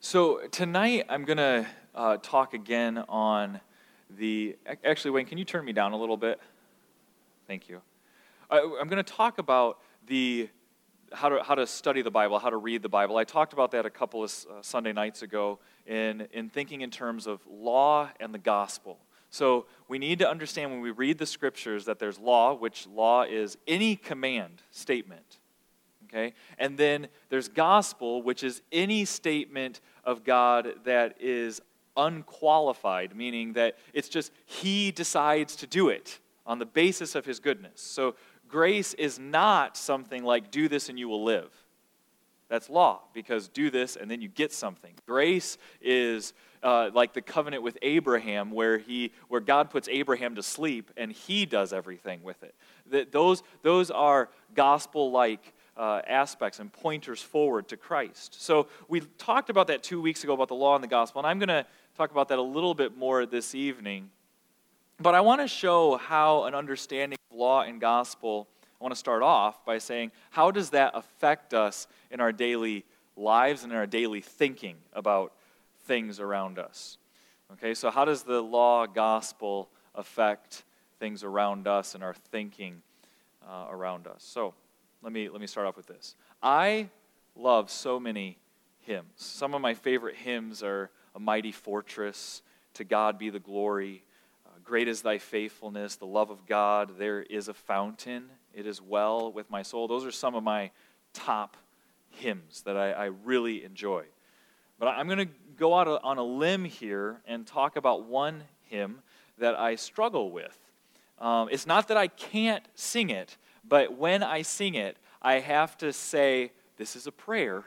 So tonight I'm going to talk again on actually, Wayne, can you turn me down a little bit? Thank you. I'm going to talk about how to study the Bible, how to read the Bible. I talked about that a couple of Sunday nights ago in thinking in terms of law and the gospel. So we need to understand when we read the scriptures that there's law, which law is any command statement. Okay? And then there's gospel, which is any statement of God that is unqualified, meaning that it's just He decides to do it on the basis of His goodness. So grace is not something like do this and you will live. That's law, because do this and then you get something. Grace is like the covenant with Abraham, where God puts Abraham to sleep and He does everything with it. Those are gospel-like aspects and pointers forward to Christ. So we talked about that 2 weeks ago about the law and the gospel, and I'm going to talk about that a little bit more this evening. But I want to show how an understanding of law and gospel, I want to start off by saying, how does that affect us in our daily lives and in our daily thinking about things around us? Okay, so how does the law, gospel affect things around us and our thinking around us? So let me start off with this. I love so many hymns. Some of my favorite hymns are A Mighty Fortress, To God Be the Glory, Great is Thy Faithfulness, The Love of God, There is a Fountain, It is Well with My Soul. Those are some of my top hymns that I really enjoy. But I'm going to go out on a limb here and talk about one hymn that I struggle with. It's not that I can't sing it, but when I sing it, I have to say, this is a prayer.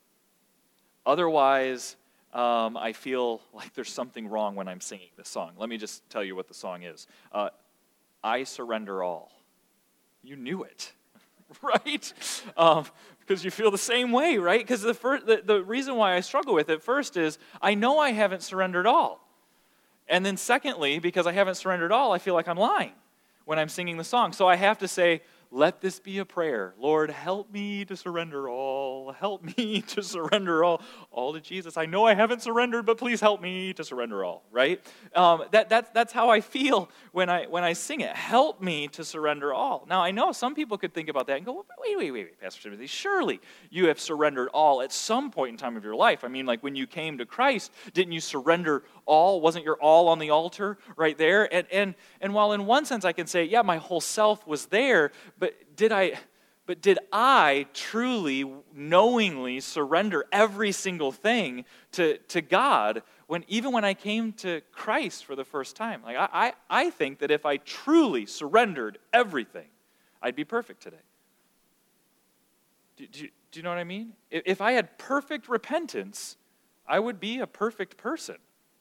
Otherwise, I feel like there's something wrong when I'm singing this song. Let me just tell you what the song is. I Surrender All. You knew it, right? Because you feel the same way, right? Because the reason why I struggle with it first is I know I haven't surrendered all. And then secondly, because I haven't surrendered all, I feel like I'm lying when I'm singing the song. So I have to say, let this be a prayer. Lord, help me to surrender all. Help me to surrender all to Jesus. I know I haven't surrendered, but please help me to surrender all, right? That's how I feel when I sing it. Help me to surrender all. Now, I know some people could think about that and go, wait, Pastor Timothy, surely you have surrendered all at some point in time of your life. I mean, like when you came to Christ, didn't you surrender all? Wasn't your all on the altar right there? And while in one sense I can say, yeah, my whole self was there, but did I truly, knowingly surrender every single thing to God even when I came to Christ for the first time? Like I think that if I truly surrendered everything, I'd be perfect today. Do you know what I mean? If I had perfect repentance, I would be a perfect person.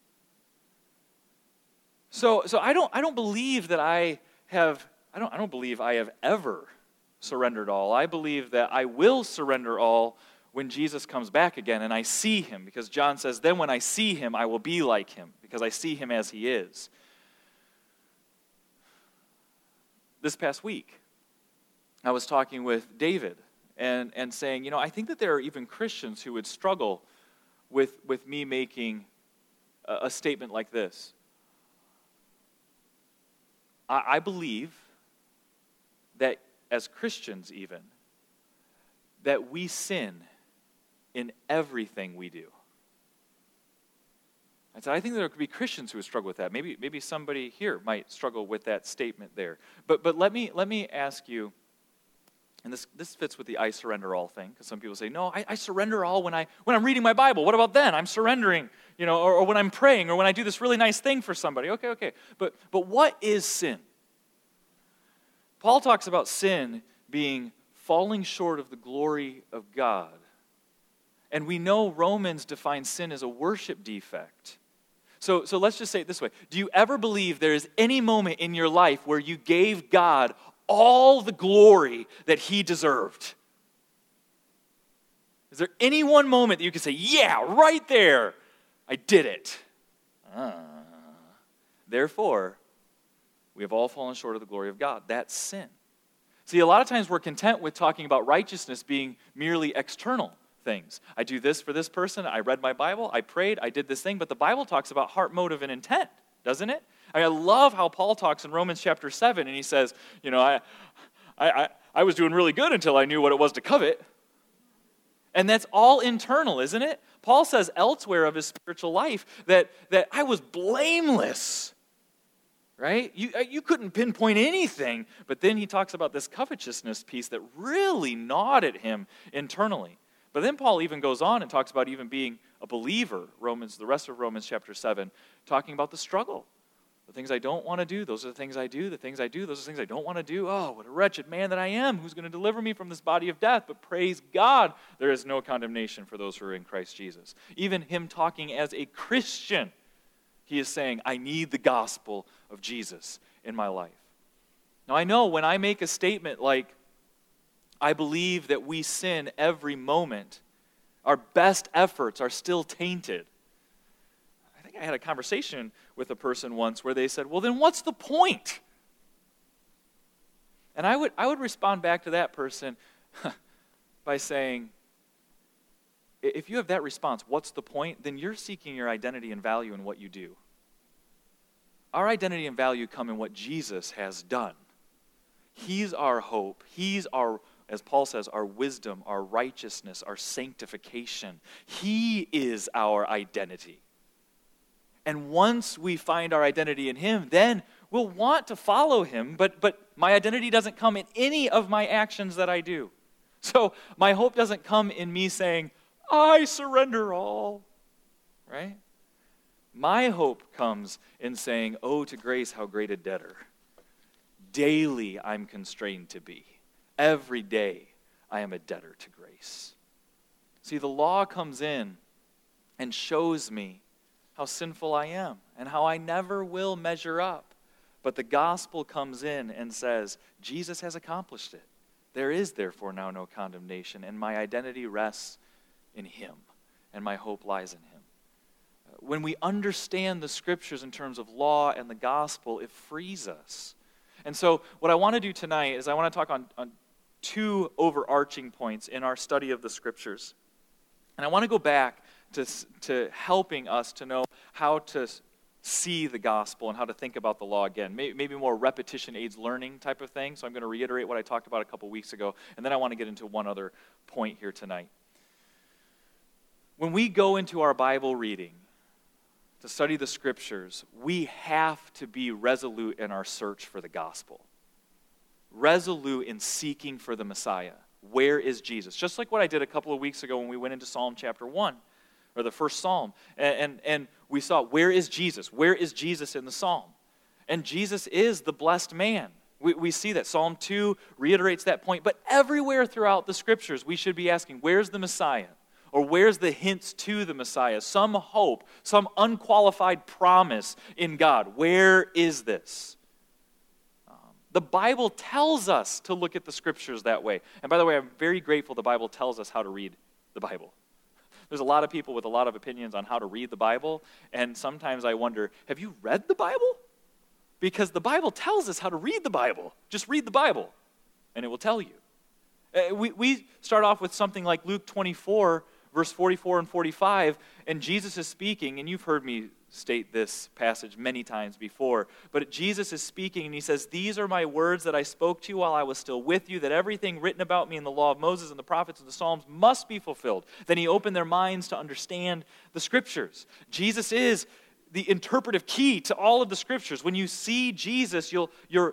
So I don't believe that I don't believe I have ever surrendered all. I believe that I will surrender all when Jesus comes back again and I see Him, because John says, then when I see Him, I will be like Him, because I see Him as He is. This past week, I was talking with David and saying, I think that there are even Christians who would struggle with me making a statement like this. I believe that as Christians even, that we sin in everything we do. I said, I think there could be Christians who would struggle with that. Maybe somebody here might struggle with that statement there. But let me ask you, and this fits with the I surrender all thing, because some people say, no, I surrender all when I'm reading my Bible. What about then? I'm surrendering, or when I'm praying, or when I do this really nice thing for somebody. Okay. But what is sin? Paul talks about sin being falling short of the glory of God. And we know Romans defines sin as a worship defect. So let's just say it this way. Do you ever believe there is any moment in your life where you gave God all the glory that He deserved? Is there any one moment that you can say, yeah, right there, I did it? Therefore, we have all fallen short of the glory of God. That's sin. See, a lot of times we're content with talking about righteousness being merely external things. I do this for this person. I read my Bible. I prayed. I did this thing. But the Bible talks about heart, motive, and intent, doesn't it? I love how Paul talks in Romans chapter 7, and he says, I was doing really good until I knew what it was to covet. And that's all internal, isn't it? Paul says elsewhere of his spiritual life that I was blameless, right? You couldn't pinpoint anything, but then he talks about this covetousness piece that really gnawed at him internally. But then Paul even goes on and talks about even being a believer, the rest of Romans chapter 7, talking about the struggle. The things I don't want to do, those are the things I do. The things I do, those are the things I don't want to do. Oh, what a wretched man that I am. Who's going to deliver me from this body of death? But praise God, there is no condemnation for those who are in Christ Jesus. Even him talking as a Christian, he is saying, I need the gospel of Jesus in my life. Now, I know when I make a statement like, I believe that we sin every moment, our best efforts are still tainted. I had a conversation with a person once where they said, well, then what's the point? And I would respond back to that person by saying, if you have that response, what's the point? Then you're seeking your identity and value in what you do. Our identity and value come in what Jesus has done. He's our hope. He's our, as Paul says, our wisdom, our righteousness, our sanctification. He is our identity. And once we find our identity in him, then we'll want to follow him, but my identity doesn't come in any of my actions that I do. So my hope doesn't come in me saying, I surrender all, right? My hope comes in saying, oh, to grace, how great a debtor. Daily I'm constrained to be. Every day I am a debtor to grace. See, the law comes in and shows me how sinful I am and how I never will measure up. But the gospel comes in and says, Jesus has accomplished it. There is therefore now no condemnation, and my identity rests in him, and my hope lies in him. When we understand the scriptures in terms of law and the gospel, it frees us. And so what I want to do tonight is I want to talk on two overarching points in our study of the scriptures. And I want to go back to helping us to know how to see the gospel and how to think about the law again. Maybe more repetition aids learning type of thing. So I'm going to reiterate what I talked about a couple weeks ago, and then I want to get into one other point here tonight. When we go into our Bible reading to study the scriptures, we have to be resolute in our search for the gospel. Resolute in seeking for the Messiah. Where is Jesus? Just like what I did a couple of weeks ago when we went into Psalm chapter 1. Or the first psalm, and we saw, where is Jesus? Where is Jesus in the psalm? And Jesus is the blessed man. We see that. Psalm 2 reiterates that point. But everywhere throughout the scriptures, we should be asking, where's the Messiah? Or where's the hints to the Messiah? Some hope, some unqualified promise in God. Where is this? The Bible tells us to look at the scriptures that way. And by the way, I'm very grateful the Bible tells us how to read the Bible. There's a lot of people with a lot of opinions on how to read the Bible, and sometimes I wonder, have you read the Bible? Because the Bible tells us how to read the Bible. Just read the Bible, and it will tell you. We start off with something like Luke 24, verse 44 and 45, and Jesus is speaking, and you've heard me state this passage many times before, but Jesus is speaking, and he says, these are my words that I spoke to you while I was still with you, that everything written about me in the law of Moses and the prophets and the Psalms must be fulfilled. Then he opened their minds to understand the scriptures. Jesus is the interpretive key to all of the scriptures. When you see Jesus, your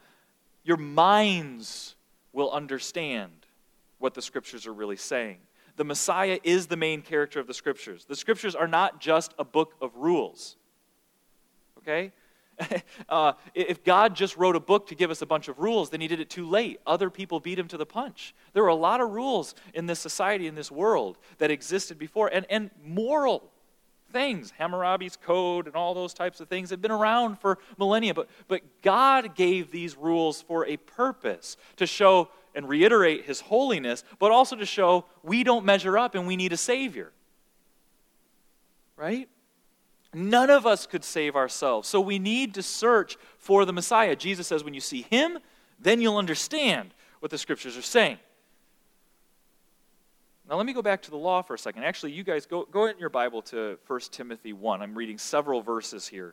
minds will understand what the scriptures are really saying. The Messiah is the main character of the scriptures. The scriptures are not just a book of rules. Okay? If God just wrote a book to give us a bunch of rules, then he did it too late. Other people beat him to the punch. There were a lot of rules in this society, in this world, that existed before, and moral things. Hammurabi's Code and all those types of things have been around for millennia, but God gave these rules for a purpose, to show and reiterate his holiness, but also to show we don't measure up and we need a Savior. Right? None of us could save ourselves, so we need to search for the Messiah. Jesus says when you see him, then you'll understand what the scriptures are saying. Now let me go back to the law for a second. Actually, you guys, go in your Bible to 1 Timothy 1. I'm reading several verses here.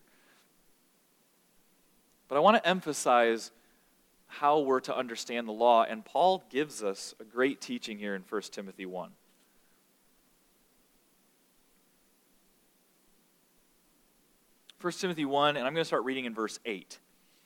But I want to emphasize how we're to understand the law, and Paul gives us a great teaching here in 1 Timothy 1. 1 Timothy 1, and I'm going to start reading in verse 8.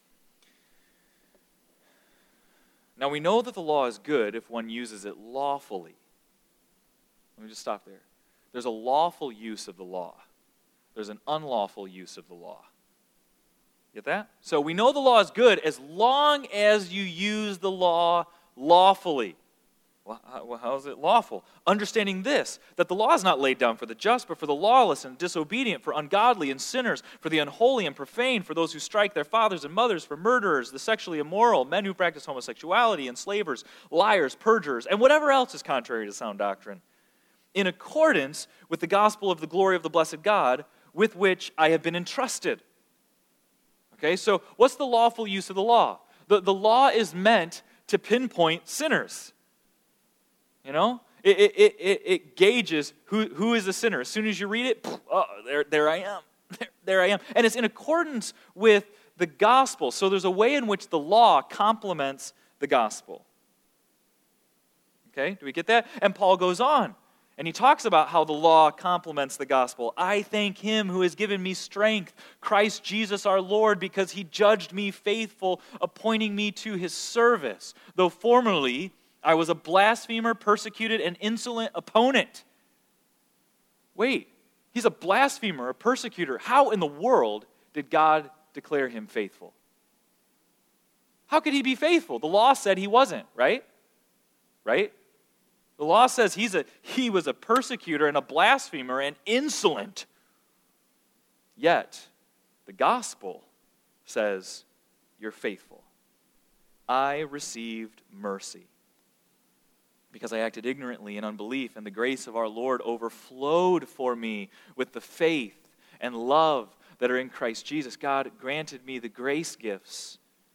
Now we know that the law is good if one uses it lawfully. Let me just stop there. There's a lawful use of the law. There's an unlawful use of the law. Get that? So we know the law is good as long as you use the law lawfully. Well, how is it lawful? Understanding this, that the law is not laid down for the just, but for the lawless and disobedient, for ungodly and sinners, for the unholy and profane, for those who strike their fathers and mothers, for murderers, the sexually immoral, men who practice homosexuality, enslavers, liars, perjurers, and whatever else is contrary to sound doctrine, in accordance with the gospel of the glory of the blessed God, with which I have been entrusted. Okay, so what's the lawful use of the law? The law is meant to pinpoint sinners. You know, it gauges who is a sinner. As soon as you read it, there I am. There I am. And it's in accordance with the gospel. So there's a way in which the law complements the gospel. Okay, do we get that? And Paul goes on, and he talks about how the law complements the gospel. I thank him who has given me strength, Christ Jesus our Lord, because he judged me faithful, appointing me to his service, though formerly I was a blasphemer, persecuted, and insolent opponent. Wait, he's a blasphemer, a persecutor. How in the world did God declare him faithful? How could he be faithful? The law said he wasn't, right? Right? The law says he was a persecutor and a blasphemer and insolent. Yet, the gospel says, you're faithful. I received mercy because I acted ignorantly in unbelief, and the grace of our Lord overflowed for me with the faith and love that are in Christ Jesus. God granted me the grace gifts.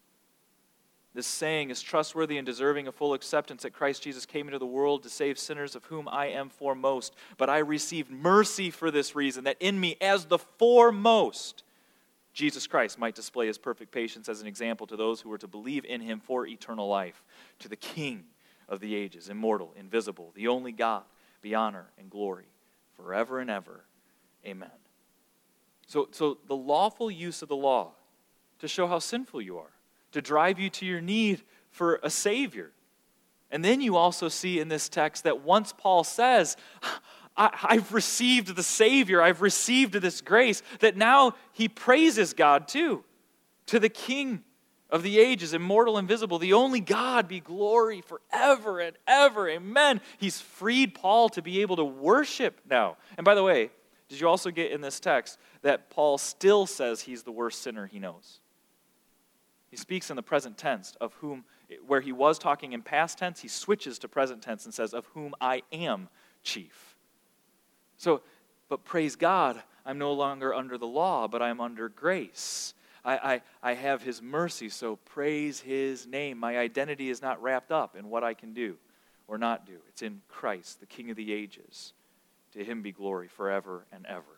This saying is trustworthy and deserving of full acceptance, that Christ Jesus came into the world to save sinners, of whom I am foremost. But I received mercy for this reason, that in me, as the foremost, Jesus Christ might display his perfect patience as an example to those who were to believe in him for eternal life. To the King of the ages, immortal, invisible, the only God, be honor and glory forever and ever. Amen. So the lawful use of the law to show how sinful you are, to drive you to your need for a Savior. And then you also see in this text that once Paul says, I've received the Savior, I've received this grace, that now he praises God too. To the King of the ages, immortal, invisible, the only God, be glory forever and ever. Amen. He's freed Paul to be able to worship now. And by the way, did you also get in this text that Paul still says he's the worst sinner he knows? He speaks in the present tense, of whom, where he was talking in past tense, he switches to present tense and says, of whom I am chief. So, but praise God, I'm no longer under the law, but I'm under grace. I have his mercy, so praise his name. My identity is not wrapped up in what I can do or not do. It's in Christ, the King of the ages. To him be glory forever and ever.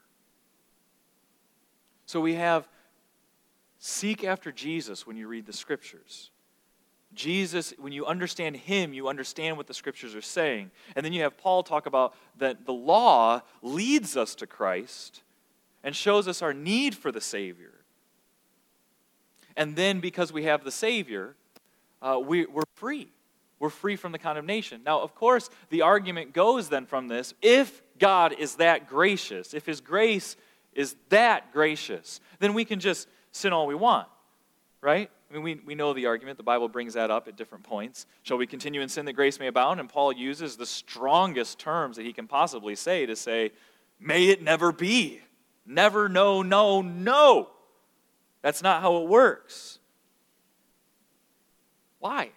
So we have seek after Jesus when you read the Scriptures. Jesus, when you understand him, you understand what the Scriptures are saying. And then you have Paul talk about that the law leads us to Christ and shows us our need for the Savior. And then because we have the Savior, we're free. We're free from the condemnation. Now, of course, the argument goes then from this, if God is that gracious, if his grace is that gracious, then we can just sin all we want, right? I mean, we know the argument. The Bible brings that up at different points. Shall we continue in sin that grace may abound? And Paul uses the strongest terms that he can possibly say to say, may it never be. Never, no, no, no. That's not how it works. Why?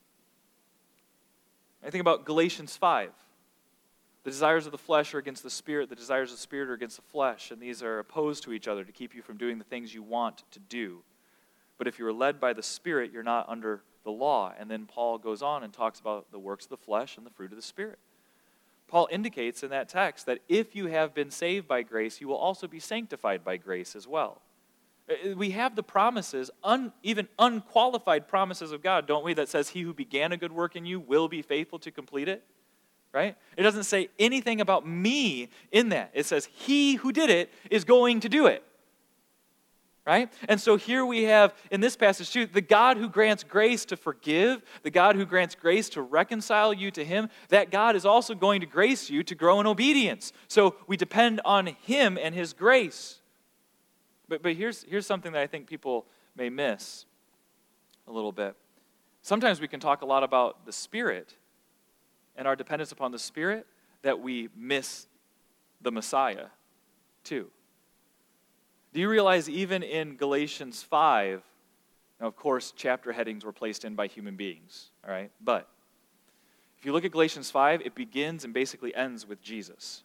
I think about Galatians 5. The desires of the flesh are against the Spirit. The desires of the Spirit are against the flesh. And these are opposed to each other to keep you from doing the things you want to do. But if you're led by the Spirit, you're not under the law. And then Paul goes on and talks about the works of the flesh and the fruit of the Spirit. Paul indicates in that text that if you have been saved by grace, you will also be sanctified by grace as well. We have the promises, even unqualified promises of God, don't we, that says he who began a good work in you will be faithful to complete it, right? It doesn't say anything about me in that. It says he who did it is going to do it, right? And so here we have, in this passage too, the God who grants grace to forgive, the God who grants grace to reconcile you to him, that God is also going to grace you to grow in obedience. So we depend on him and his grace. But here's something that I think people may miss a little bit. Sometimes we can talk a lot about the Spirit and our dependence upon the Spirit that we miss the Messiah too. Do you realize even in Galatians 5, now of course chapter headings were placed in by human beings, all right? But if you look at Galatians 5, it begins and basically ends with Jesus.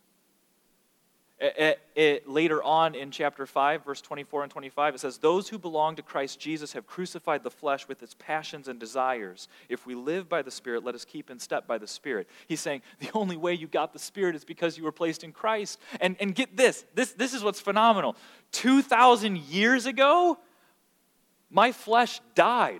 Later on in chapter 5, verse 24 and 25, it says, "Those who belong to Christ Jesus have crucified the flesh with its passions and desires. If we live by the Spirit, let us keep in step by the Spirit." He's saying the only way you got the Spirit is because you were placed in Christ. And get this is what's phenomenal. 2,000 years ago, my flesh died.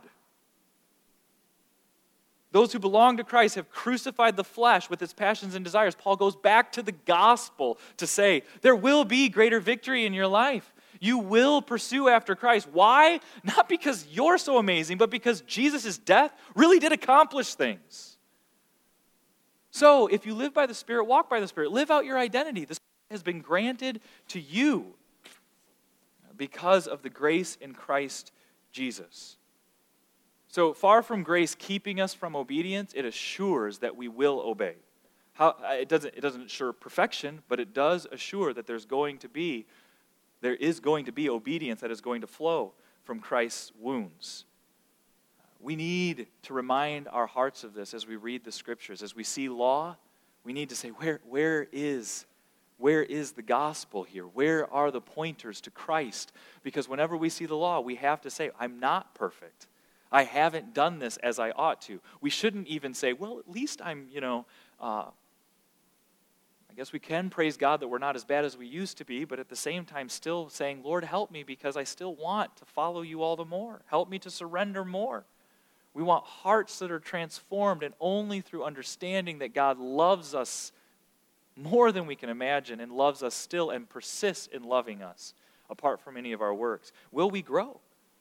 Those who belong to Christ have crucified the flesh with its passions and desires. Paul goes back to the gospel to say, there will be greater victory in your life. You will pursue after Christ. Why? Not because you're so amazing, but because Jesus' death really did accomplish things. So, if you live by the Spirit, walk by the Spirit, live out your identity. The Spirit has been granted to you because of the grace in Christ Jesus. So far from grace keeping us from obedience, it assures that we will obey. It doesn't assure perfection, but it does assure that there is going to be obedience that is going to flow from Christ's wounds. We need to remind our hearts of this as we read the Scriptures. As we see law, we need to say, where is the gospel here? Where are the pointers to Christ? Because whenever we see the law, we have to say, I'm not perfect. I haven't done this as I ought to. We shouldn't even say, well, at least I'm, I guess we can praise God that we're not as bad as we used to be, but at the same time still saying, Lord, help me because I still want to follow you all the more. Help me to surrender more. We want hearts that are transformed, and only through understanding that God loves us more than we can imagine and loves us still and persists in loving us apart from any of our works will we grow.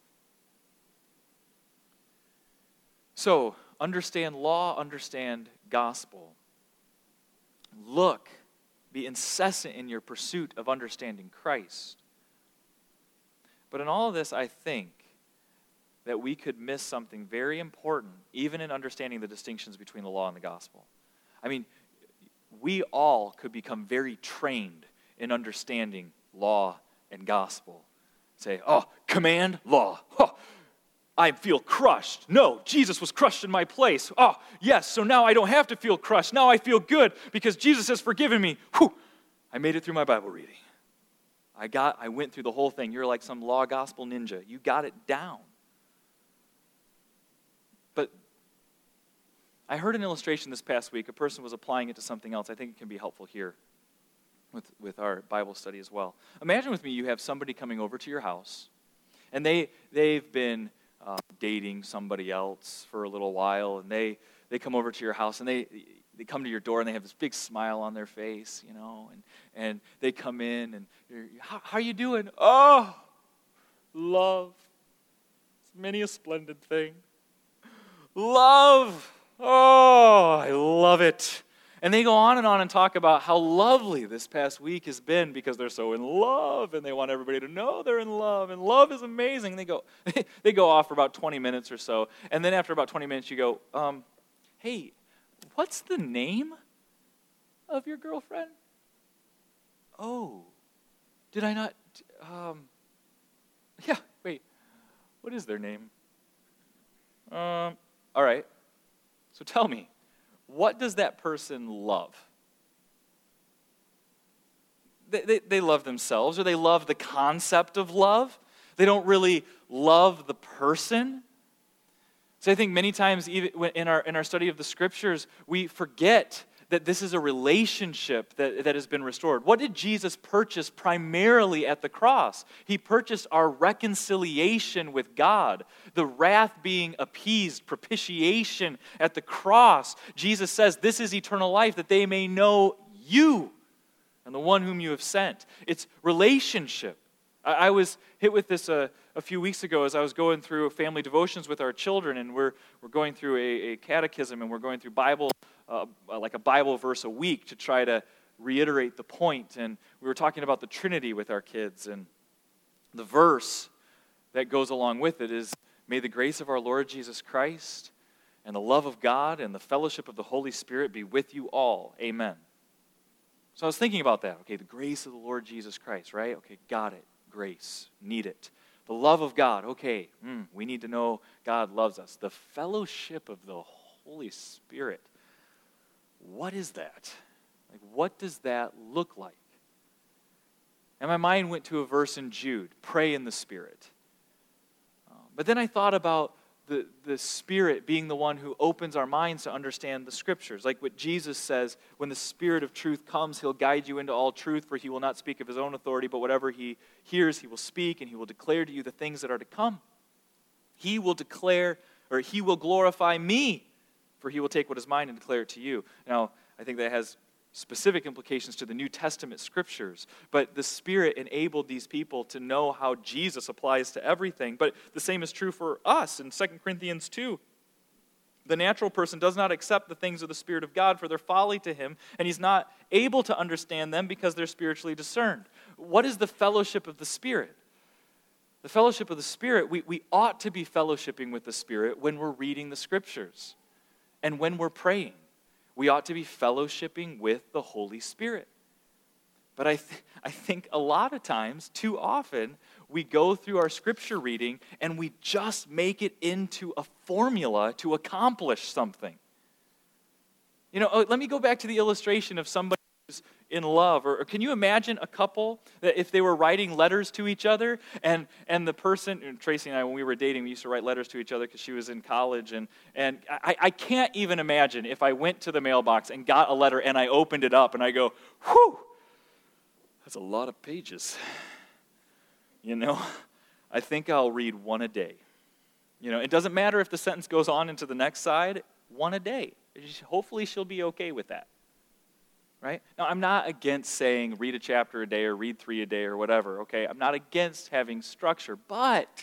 So, understand law, understand gospel. Look, be incessant in your pursuit of understanding Christ. But in all of this, I think that we could miss something very important, even in understanding the distinctions between the law and the gospel. I mean, we all could become very trained in understanding law and gospel. Say, command, law. I feel crushed. No, Jesus was crushed in my place. Oh, yes, so now I don't have to feel crushed. Now I feel good because Jesus has forgiven me. Whew, I made it through my Bible reading. I went through the whole thing. You're like some law gospel ninja. You got it down. But I heard an illustration this past week. A person was applying it to something else. I think it can be helpful here with our Bible study as well. Imagine with me you have somebody coming over to your house, and they've been dating somebody else for a little while, and they come over to your house, and they come to your door, and they have this big smile on their face, and they come in, and how are you doing? Oh, love. It's many a splendid thing. Love. Oh, I love it. And they go on and talk about how lovely this past week has been because they're so in love and they want everybody to know they're in love and love is amazing. And they go off for about 20 minutes or so. And then after about 20 minutes you go, hey, what's the name of your girlfriend? Oh, did I not? Yeah, wait, what is their name? All right, so tell me. What does that person love? They love themselves, or they love the concept of love. They don't really love the person. So I think many times, even in our study of the Scriptures, we forget that this is a relationship that has been restored. What did Jesus purchase primarily at the cross? He purchased our reconciliation with God, the wrath being appeased, propitiation at the cross. Jesus says, this is eternal life, that they may know you and the one whom you have sent. It's relationship. I was hit with this a few weeks ago as I was going through family devotions with our children, and we're going through a catechism, and we're going through Bible, like a Bible verse a week to try to reiterate the point. And we were talking about the Trinity with our kids, and the verse that goes along with it is, may the grace of our Lord Jesus Christ and the love of God and the fellowship of the Holy Spirit be with you all. Amen. So I was thinking about that. Okay, the grace of the Lord Jesus Christ, right? Okay, got it. Grace, need it. The love of God, okay, we need to know God loves us. The fellowship of the Holy Spirit, what is that? Like, what does that look like? And my mind went to a verse in Jude, pray in the Spirit. But then I thought about the Spirit being the one who opens our minds to understand the Scriptures. Like what Jesus says, when the Spirit of truth comes, He'll guide you into all truth, for He will not speak of His own authority, but whatever He hears, He will speak, and He will declare to you the things that are to come. He will declare, or He will glorify me, for He will take what is mine and declare it to you. Now, I think that has specific implications to the New Testament Scriptures, but the Spirit enabled these people to know how Jesus applies to everything. But the same is true for us in 2 Corinthians 2. The natural person does not accept the things of the Spirit of God, for their folly to him, and he's not able to understand them because they're spiritually discerned. What is the fellowship of the Spirit? The fellowship of the Spirit, we ought to be fellowshipping with the Spirit when we're reading the Scriptures and when we're praying. We ought to be fellowshipping with the Holy Spirit. But I think a lot of times, too often, we go through our Scripture reading and we just make it into a formula to accomplish something. You know, let me go back to the illustration of somebody who's in love. Or can you imagine a couple that if they were writing letters to each other and the person, and Tracy and I, when we were dating, we used to write letters to each other because she was in college. And I can't even imagine if I went to the mailbox and got a letter and I opened it up and I go, whew, that's a lot of pages. You know, I think I'll read one a day. You know, it doesn't matter if the sentence goes on into the next side, one a day. Hopefully she'll be okay with that. Right? Now, I'm not against saying read a chapter a day or read 3 a day or whatever, okay? I'm not against having structure, but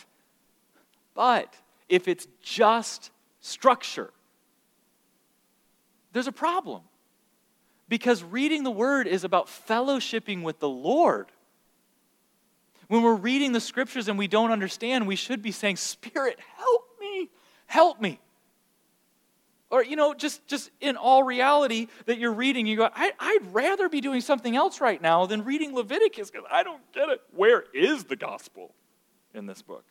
if it's just structure, there's a problem. Because reading the Word is about fellowshipping with the Lord. When we're reading the Scriptures and we don't understand, we should be saying, Spirit, help me, help me. Or, you know, just in all reality that you're reading, you go, I'd rather be doing something else right now than reading Leviticus because I don't get it. Where is the gospel in this book?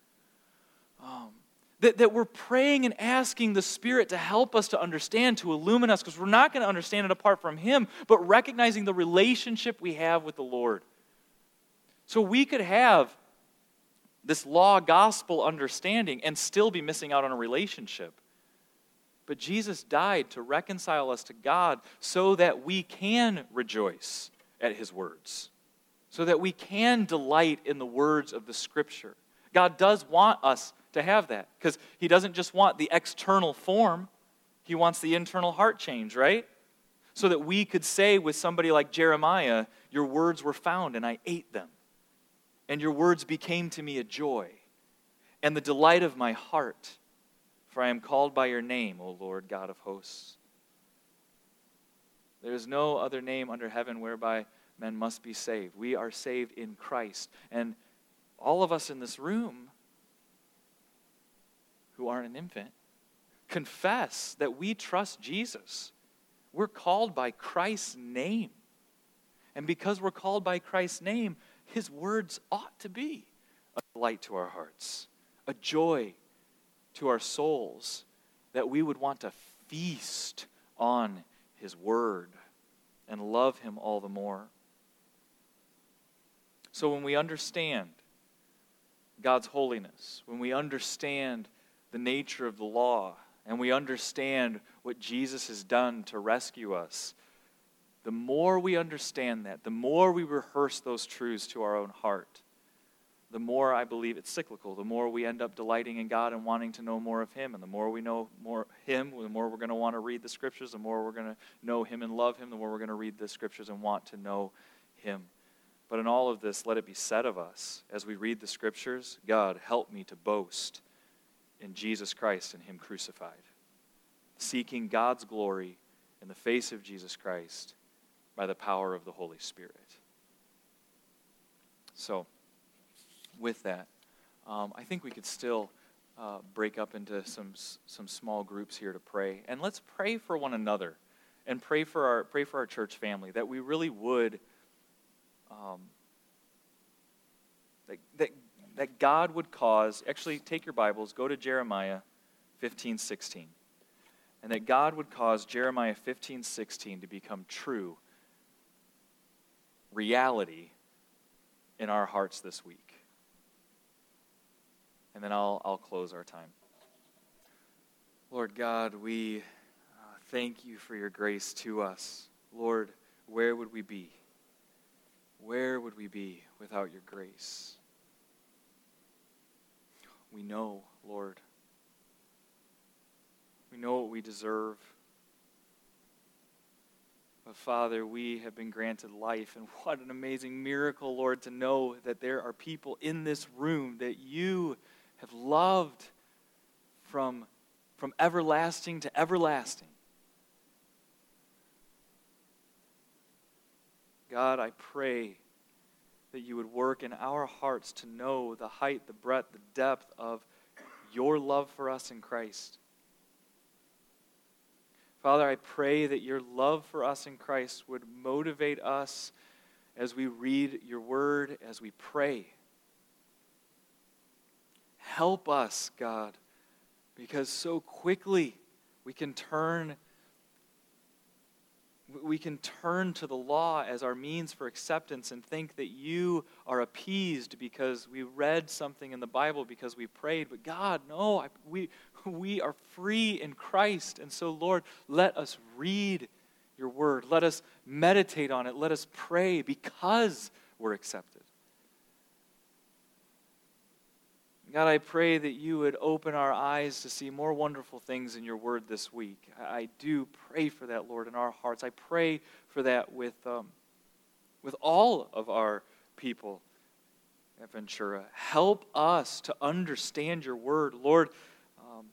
That we're praying and asking the Spirit to help us to understand, to illumine us, because we're not going to understand it apart from Him, but recognizing the relationship we have with the Lord. So we could have this law gospel understanding and still be missing out on a relationship. But Jesus died to reconcile us to God so that we can rejoice at His words, so that we can delight in the words of the Scripture. God does want us to have that because He doesn't just want the external form. He wants the internal heart change, right? So that we could say with somebody like Jeremiah, your words were found and I ate them. And your words became to me a joy and the delight of my heart. For I am called by your name, O Lord God of hosts. There is no other name under heaven whereby men must be saved. We are saved in Christ. And all of us in this room who aren't an infant confess that we trust Jesus. We're called by Christ's name. And because we're called by Christ's name, His words ought to be a delight to our hearts, a joy to our souls, that we would want to feast on His Word and love Him all the more. So when we understand God's holiness, when we understand the nature of the law and we understand what Jesus has done to rescue us, the more we understand that, the more we rehearse those truths to our own heart, the more I believe it's cyclical. The more we end up delighting in God and wanting to know more of Him. And the more we know more Him, the more we're going to want to read the Scriptures. The more we're going to know Him and love Him, the more we're going to read the Scriptures and want to know Him. But in all of this, let it be said of us, as we read the Scriptures, God, help me to boast in Jesus Christ and Him crucified, seeking God's glory in the face of Jesus Christ by the power of the Holy Spirit. So, with that, I think we could still break up into some small groups here to pray, and let's pray for one another, and pray for our church family, that we really would, that God would cause. Actually, take your Bibles, go to Jeremiah 15:16, and that God would cause Jeremiah 15:16 to become true reality in our hearts this week. And then I'll close our time. Lord God, we thank you for your grace to us. Lord, where would we be? Where would we be without your grace? We know, Lord. We know what we deserve. But Father, we have been granted life, and what an amazing miracle, Lord, to know that there are people in this room that you have loved from everlasting to everlasting. God, I pray that you would work in our hearts to know the height, the breadth, the depth of your love for us in Christ. Father, I pray that your love for us in Christ would motivate us as we read your word, as we pray. Help us, God, because so quickly we can turn to the law as our means for acceptance and think that you are appeased because we read something in the Bible, because we prayed. But God, no, we are free in Christ. And so, Lord, let us read your word. Let us meditate on it. Let us pray because we're accepted. God, I pray that you would open our eyes to see more wonderful things in your word this week. I do pray for that, Lord, in our hearts. I pray for that with all of our people at Ventura. Help us to understand your word. Lord, I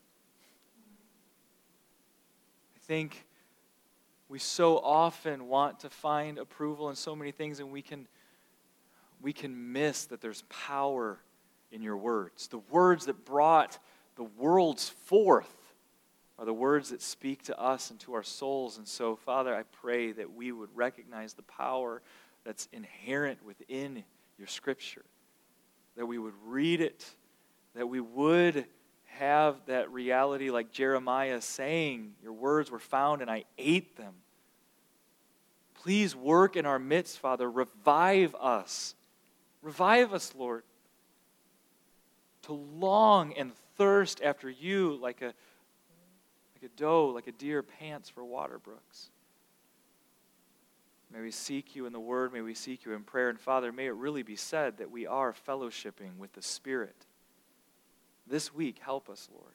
think we so often want to find approval in so many things, and we can miss that there's power in your words. The words that brought the worlds forth are the words that speak to us and to our souls. And so, Father, I pray that we would recognize the power that's inherent within your Scripture, that we would read it, that we would have that reality like Jeremiah saying, your words were found and I ate them. Please work in our midst, Father. Revive us. Revive us, Lord, to long and thirst after you like a doe, like a deer pants for water brooks. May we seek you in the word. May we seek you in prayer. And Father, may it really be said that we are fellowshipping with the Spirit. This week, help us, Lord.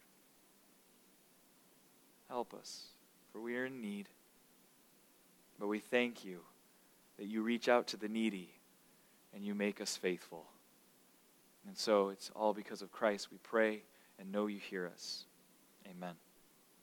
Help us, for we are in need. But we thank you that you reach out to the needy and you make us faithful. And so it's all because of Christ we pray and know you hear us. Amen.